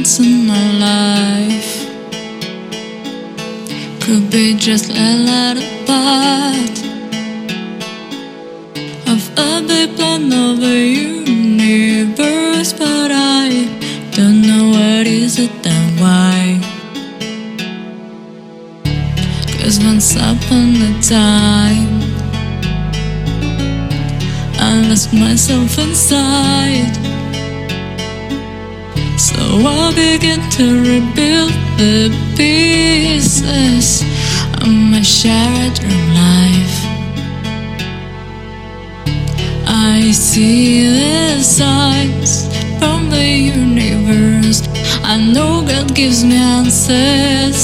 moments in my life could be just a little part of a big plan of a universe, but I don't know what is it and why. 'Cause once upon a time I lost myself inside, so I began to rebuild the pieces of my shattered life. I see the signs from the universe. I know God gives me answers,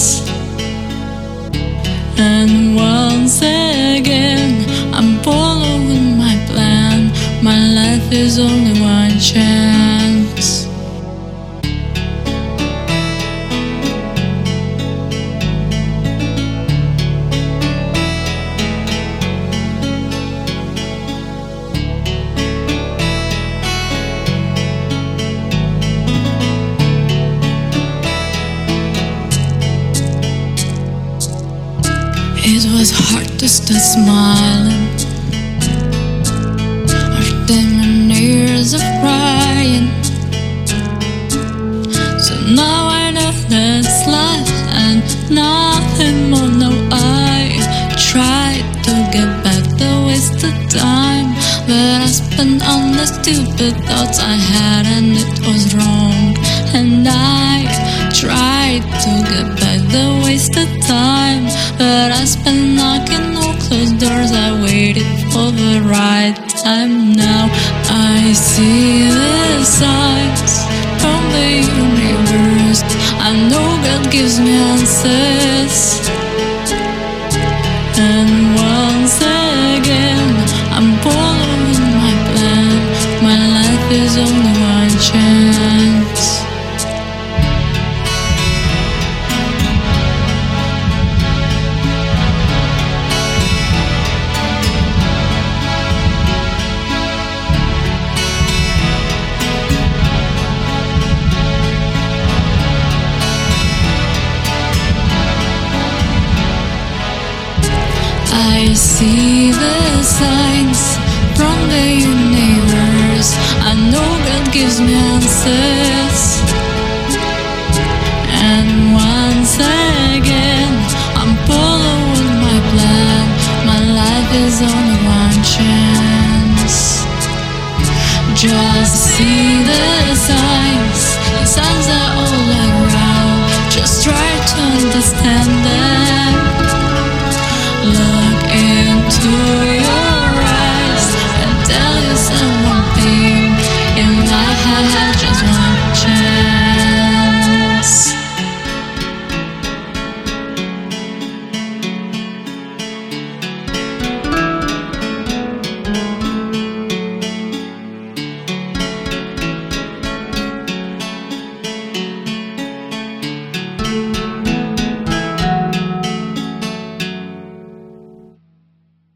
and once again I'm following my plan. My life is only one chance. It was hard to start smiling after many years of crying. So now I know that's life and nothing more. Now I tried to get back the wasted time that I spent on the stupid thoughts I had, and it was wrong. And I tried to get back the wasted time that I spent knocking on closed doors. I waited for the right time. Now I see the signs from the universe. I know God gives me answers, and once again I'm following my plan. My life is only one chance. I see the signs from the universe. I know God gives me answers, and once again I'm following my plan. My life is only one chance. Just see the signs. The signs are all around. Just try to understand them. Look into your eyes and tell yourself one thing: in life I had just one chance.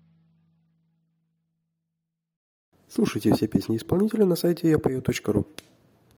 Слушайте все песни исполнителя на сайте yapoe.ru.